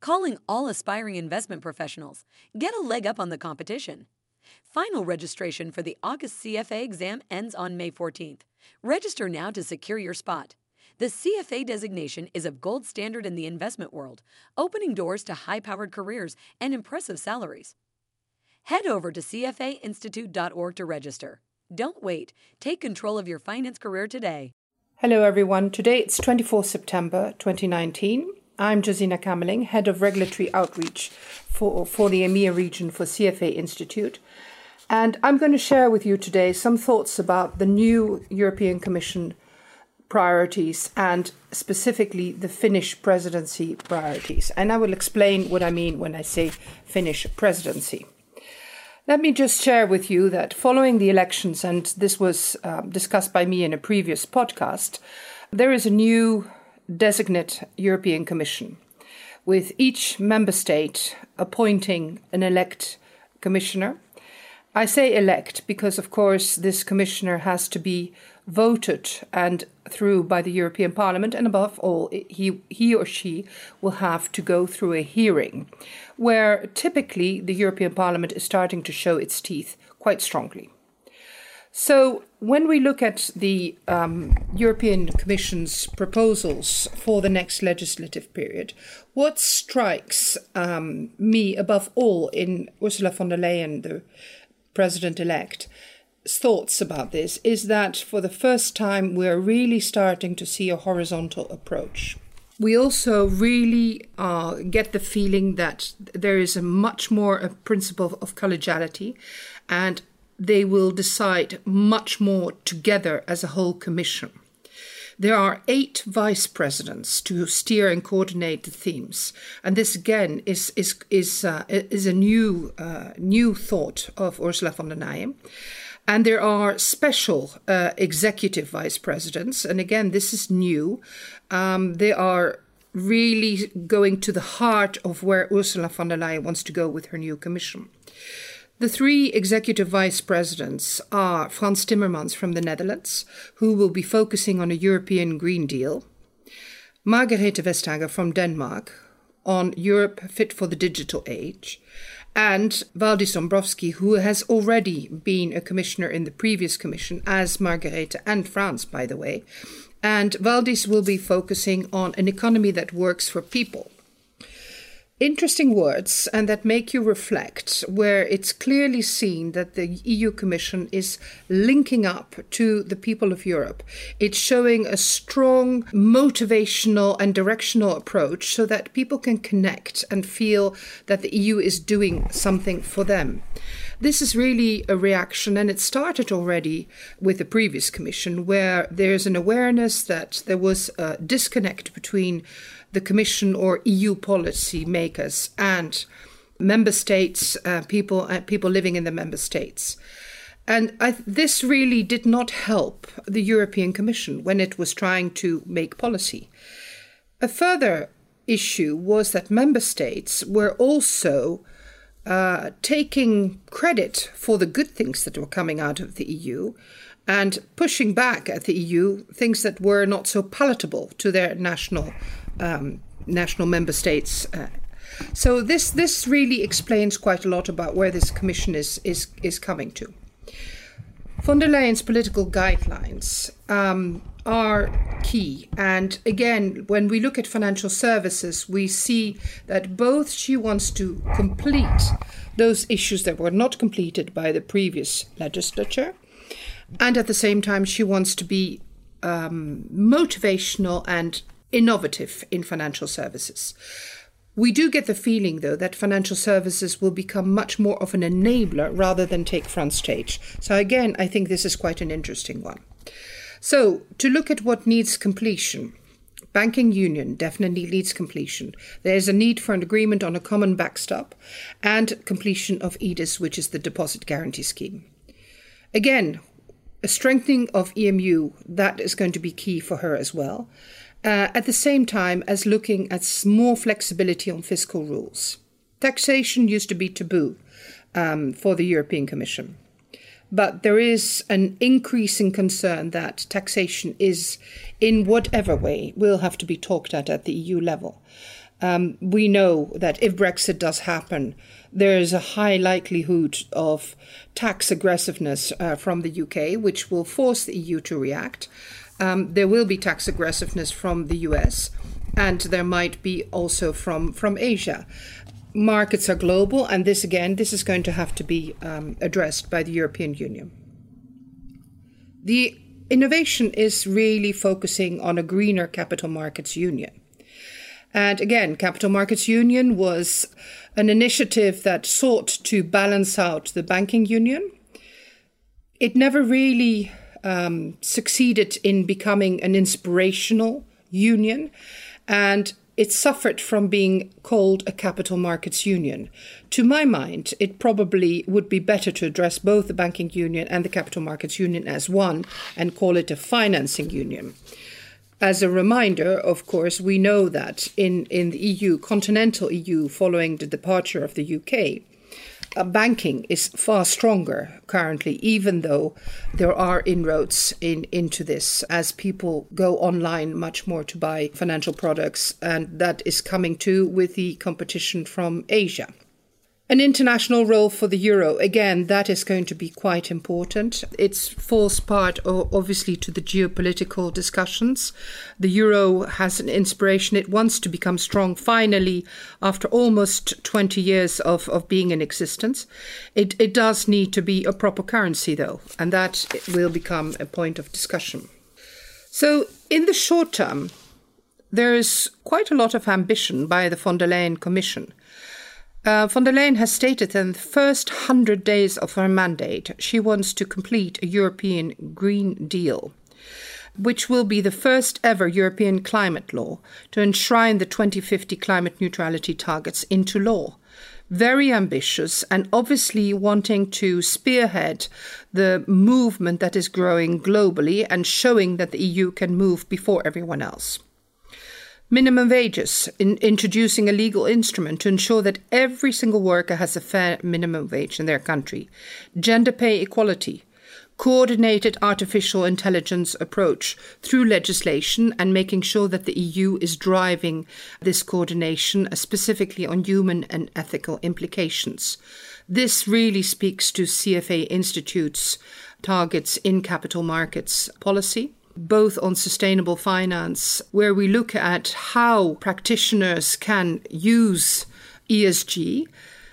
calling all aspiring investment professionals. Get a leg up on the competition. Final registration for the August CFA exam ends on May 14th. Register now to secure your spot. The CFA designation is of gold standard in the investment world, opening doors to high-powered careers and impressive salaries. Head over to cfainstitute.org to register. Don't wait. Take control of your finance career today. Hello everyone. Today it's 24 September 2019. I'm Josina Kamerling, Head of Regulatory Outreach for the EMEA region for CFA Institute. And I'm going to share with you today some thoughts about the new European Commission priorities and specifically the Finnish presidency priorities. And I will explain what I mean when I say Finnish presidency. Let me just share with you that following the elections, and this was discussed by me in a previous podcast, there is a new designate European Commission, with each member state appointing an elect commissioner. I say elect because, of course, this commissioner has to be voted and through by the European Parliament, and above all, he or she will have to go through a hearing, where typically the European Parliament is starting to show its teeth quite strongly. So when we look at the European Commission's proposals for the next legislative period, what strikes me above all in Ursula von der Leyen, the president-elect, thoughts about this is that for the first time we're really starting to see a horizontal approach. We also really get the feeling that there is a much more a principle of collegiality, and they will decide much more together as a whole commission. There are 8 vice presidents to steer and coordinate the themes, and this again is a new thought of Ursula von der Leyen. And there are special executive vice presidents, and again this is new. They are really going to the heart of where Ursula von der Leyen wants to go with her new commission. The 3 executive vice presidents are Frans Timmermans from the Netherlands, who will be focusing on a European Green Deal, Margrethe Vestager from Denmark on Europe fit for the digital age, and Valdis Dombrovskis, who has already been a commissioner in the previous commission, as Margrethe and Frans, by the way. And Valdis will be focusing on an economy that works for people. Interesting words, and that make you reflect, where it's clearly seen that the EU Commission is linking up to the people of Europe. It's showing a strong motivational and directional approach so that people can connect and feel that the EU is doing something for them. This is really a reaction, and it started already with the previous Commission, where there's an awareness that there was a disconnect between the Commission or EU policy makers and member states, people living in the member states. And this really did not help the European Commission when it was trying to make policy. A further issue was that member states were also taking credit for the good things that were coming out of the EU and pushing back at the EU things that were not so palatable to their national member states. So this really explains quite a lot about where this commission is coming to. Von der Leyen's political guidelines are key. And again, when we look at financial services, we see that both she wants to complete those issues that were not completed by the previous legislature, and at the same time she wants to be motivational and innovative in financial services. We do get the feeling, though, that financial services will become much more of an enabler rather than take front stage. So again, I think this is quite an interesting one. So to look at what needs completion, banking union definitely needs completion. There's a need for an agreement on a common backstop and completion of EDIS, which is the deposit guarantee scheme. Again, a strengthening of EMU, that is going to be key for her as well. At the same time as looking at more flexibility on fiscal rules. Taxation used to be taboo for the European Commission. But there is an increasing concern that taxation is, in whatever way, will have to be talked at the EU level. We know that if Brexit does happen, there is a high likelihood of tax aggressiveness from the UK, which will force the EU to react. There will be tax aggressiveness from the US, and there might be also from Asia. Markets are global, and this is going to have to be addressed by the European Union. The innovation is really focusing on a greener capital markets union. And again, Capital Markets Union was an initiative that sought to balance out the banking union. It never really succeeded in becoming an inspirational union, and it suffered from being called a capital markets union. To my mind, it probably would be better to address both the banking union and the capital markets union as one and call it a financing union. As a reminder, of course, we know that in the EU, continental EU, following the departure of the UK, banking is far stronger currently, even though there are inroads into this as people go online much more to buy financial products, and that is coming too with the competition from Asia. An international role for the euro, again, that is going to be quite important. It falls part, obviously, to the geopolitical discussions. The euro has an inspiration. It wants to become strong, finally, after almost 20 years of being in existence. It does need to be a proper currency, though, and that will become a point of discussion. So, in the short term, there is quite a lot of ambition by the von der Leyen Commission. Von der Leyen has stated that in the first 100 days of her mandate, she wants to complete a European Green Deal, which will be the first ever European climate law to enshrine the 2050 climate neutrality targets into law. Very ambitious, and obviously wanting to spearhead the movement that is growing globally and showing that the EU can move before everyone else. Minimum wages, introducing a legal instrument to ensure that every single worker has a fair minimum wage in their country. Gender pay equality, coordinated artificial intelligence approach through legislation and making sure that the EU is driving this coordination, specifically on human and ethical implications. This really speaks to CFA Institute's targets in capital markets policy, both on sustainable finance, where we look at how practitioners can use ESG,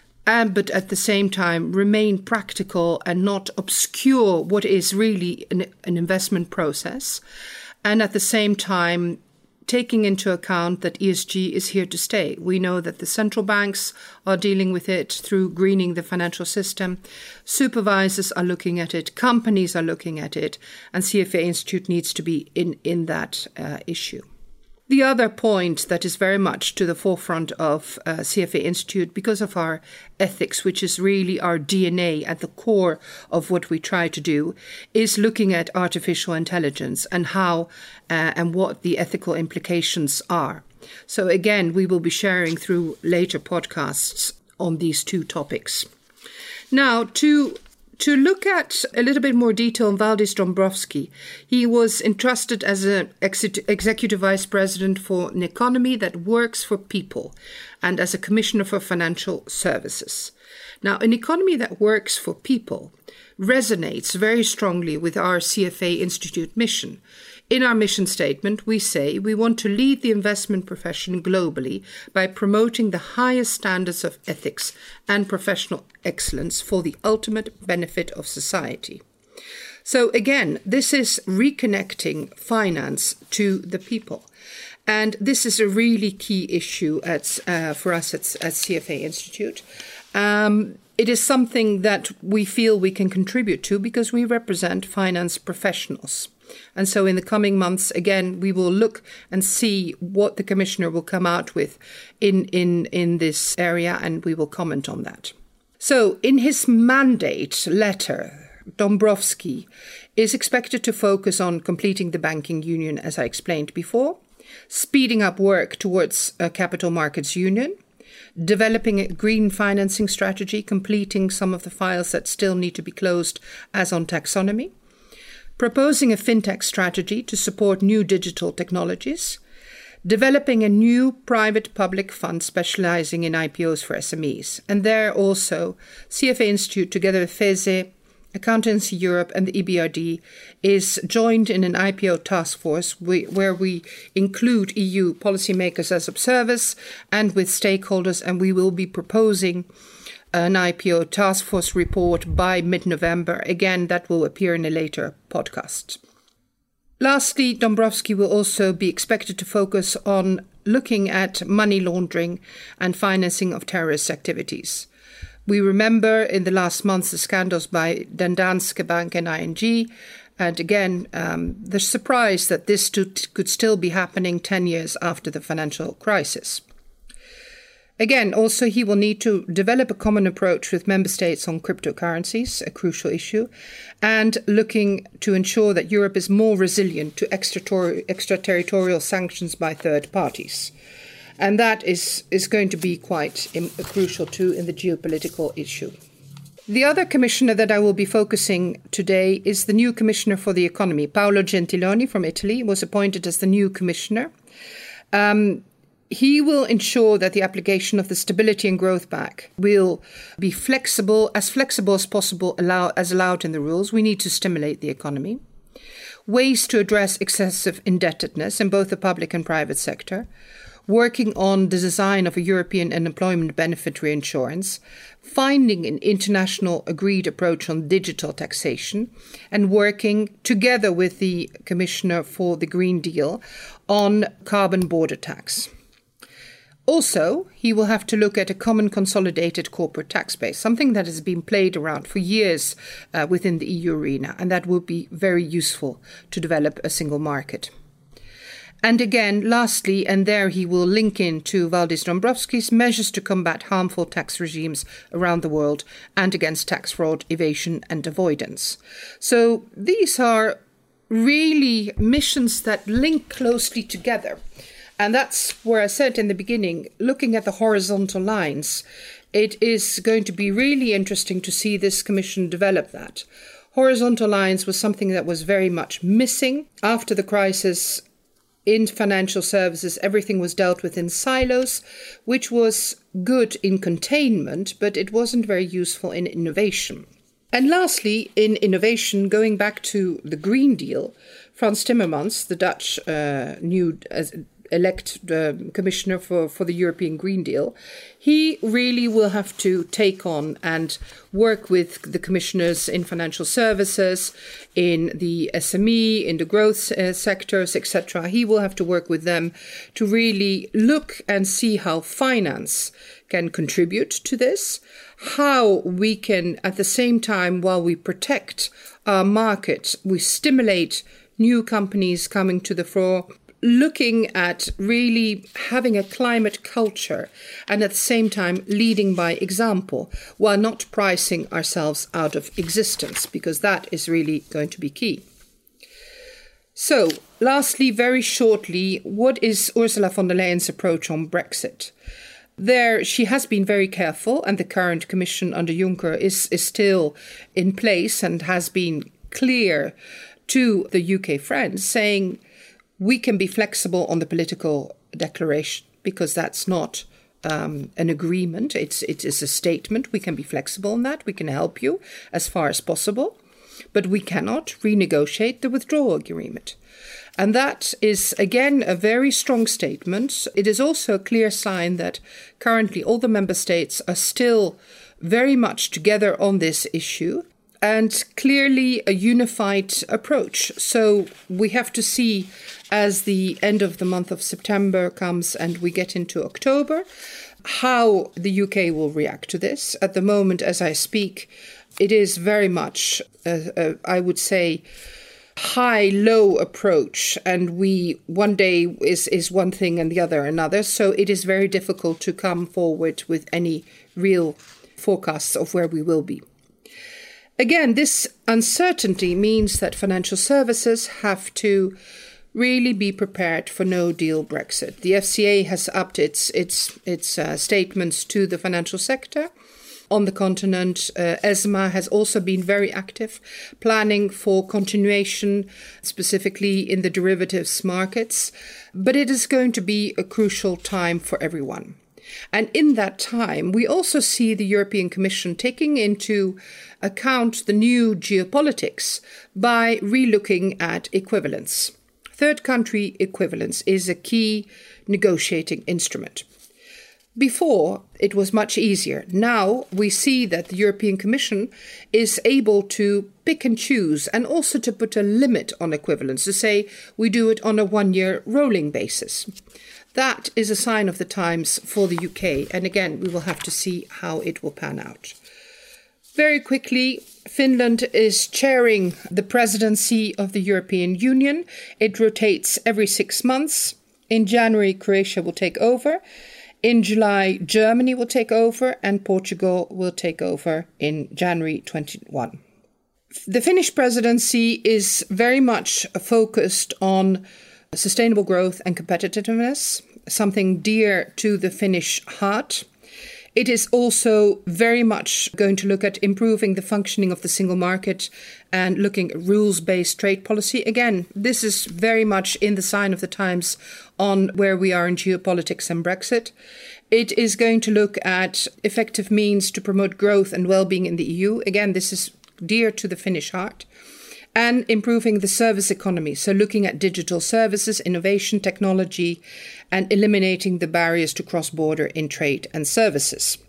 but at the same time remain practical and not obscure what is really an investment process, and at the same time taking into account that ESG is here to stay. We know that the central banks are dealing with it through greening the financial system. Supervisors are looking at it. Companies are looking at it. And CFA Institute needs to be in that issue. The other point that is very much to the forefront of CFA Institute, because of our ethics, which is really our DNA at the core of what we try to do, is looking at artificial intelligence and how and what the ethical implications are. So again, we will be sharing through later podcasts on these two topics. Now, to look at a little bit more detail on Valdis Dombrovskis, he was entrusted as an executive vice president for an economy that works for people and as a commissioner for financial services. Now, an economy that works for people resonates very strongly with our CFA Institute mission. In our mission statement, we say we want to lead the investment profession globally by promoting the highest standards of ethics and professional excellence for the ultimate benefit of society. So again, this is reconnecting finance to the people. And this is a really key issue for us at CFA Institute. It is something that we feel we can contribute to because we represent finance professionals. And so in the coming months, again, we will look and see what the Commissioner will come out with in this area, and we will comment on that. So in his mandate letter, Dombrovskis is expected to focus on completing the banking union, as I explained before, speeding up work towards a capital markets union, developing a green financing strategy, completing some of the files that still need to be closed, as on taxonomy, proposing a fintech strategy to support new digital technologies, developing a new private-public fund specializing in IPOs for SMEs. And there also, CFA Institute, together with FESE, Accountancy Europe and the EBRD, is joined in an IPO task force where we include EU policymakers as observers and with stakeholders, and we will be proposing an IPO task force report by mid-November. Again, that will appear in a later podcast. Lastly, Dombrovskis will also be expected to focus on looking at money laundering and financing of terrorist activities. We remember in the last months the scandals by Danske Bank and ING, and again, the surprise that this could still be happening 10 years after the financial crisis. Again, also he will need to develop a common approach with member states on cryptocurrencies, a crucial issue, and looking to ensure that Europe is more resilient to extraterritorial sanctions by third parties. And that is going to be quite crucial too in the geopolitical issue. The other commissioner that I will be focusing today is the new commissioner for the economy. Paolo Gentiloni from Italy was appointed as the new commissioner. He will ensure that the application of the Stability and Growth Pact will be flexible as possible, as allowed in the rules. We need to stimulate the economy. Ways to address excessive indebtedness in both the public and private sector. Working on the design of a European unemployment benefit reinsurance, finding an international agreed approach on digital taxation, and working together with the Commissioner for the Green Deal on carbon border tax. Also, he will have to look at a common consolidated corporate tax base, something that has been played around for years within the EU arena, and that will be very useful to develop a single market. And again, lastly, and there he will link in to Valdis Dombrovskis, measures to combat harmful tax regimes around the world and against tax fraud, evasion and avoidance. So these are really missions that link closely together. And that's where I said in the beginning, looking at the horizontal lines, it is going to be really interesting to see this commission develop that. Horizontal lines was something that was very much missing. After the crisis in financial services, everything was dealt with in silos, which was good in containment, but it wasn't very useful in innovation. And lastly, in innovation, going back to the Green Deal, Frans Timmermans, the Dutch new elect commissioner for the European Green Deal, he really will have to take on and work with the commissioners in financial services, in the SME, in the growth sectors, etc. He will have to work with them to really look and see how finance can contribute to this, how we can, at the same time, while we protect our market, we stimulate new companies coming to the fore, looking at really having a climate culture and at the same time leading by example while not pricing ourselves out of existence, because that is really going to be key. So, lastly, very shortly, what is Ursula von der Leyen's approach on Brexit? There, she has been very careful, and the current commission under Juncker is still in place and has been clear to the UK friends, saying we can be flexible on the political declaration because that's not an agreement. It is a statement. We can be flexible on that. We can help you as far as possible, but we cannot renegotiate the withdrawal agreement. And that is, again, a very strong statement. It is also a clear sign that currently all the member states are still very much together on this issue, and clearly a unified approach. So we have to see as the end of the month of September comes and we get into October, how the UK will react to this. At the moment, as I speak, it is very much, I would say, high-low approach, and we one day is one thing and the other another. So it is very difficult to come forward with any real forecasts of where we will be. Again, this uncertainty means that financial services have to really be prepared for no-deal Brexit. The FCA has upped its statements to the financial sector. on the continent. ESMA has also been very active, planning for continuation, specifically in the derivatives markets. But it is going to be a crucial time for everyone. And in that time, we also see the European Commission taking into account the new geopolitics by relooking at equivalence. Third country equivalence is a key negotiating instrument. Before, it was much easier. Now we see that the European Commission is able to pick and choose and also to put a limit on equivalence, to say we do it on a 1-year rolling basis. That is a sign of the times for the UK. And again, we will have to see how it will pan out. Very quickly, Finland is chairing the presidency of the European Union. It rotates every 6 months. In January, Croatia will take over. In July, Germany will take over, and Portugal will take over in January 21. The Finnish presidency is very much focused on sustainable growth and competitiveness, something dear to the Finnish heart. It is also very much going to look at improving the functioning of the single market and looking at rules-based trade policy. Again, this is very much in the sign of the times on where we are in geopolitics and Brexit. It is going to look at effective means to promote growth and well-being in the EU. Again, this is dear to the Finnish heart. And improving the service economy, so looking at digital services, innovation, technology, and eliminating the barriers to cross-border in trade and services.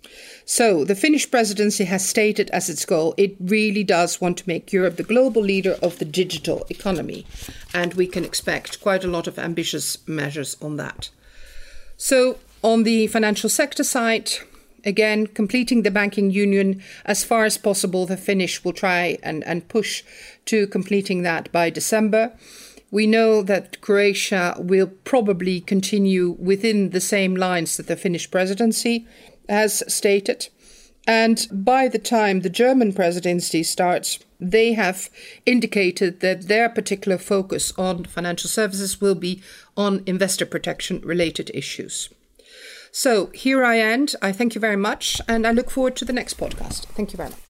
So the Finnish presidency has stated as its goal, it really does want to make Europe the global leader of the digital economy. And we can expect quite a lot of ambitious measures on that. So on the financial sector side, again, completing the banking union as far as possible, the Finnish will try and push to completing that by December. We know that Croatia will probably continue within the same lines that the Finnish presidency has stated. And by the time the German presidency starts, they have indicated that their particular focus on financial services will be on investor protection related issues. So here I end. I thank you very much, and I look forward to the next podcast. Thank you very much.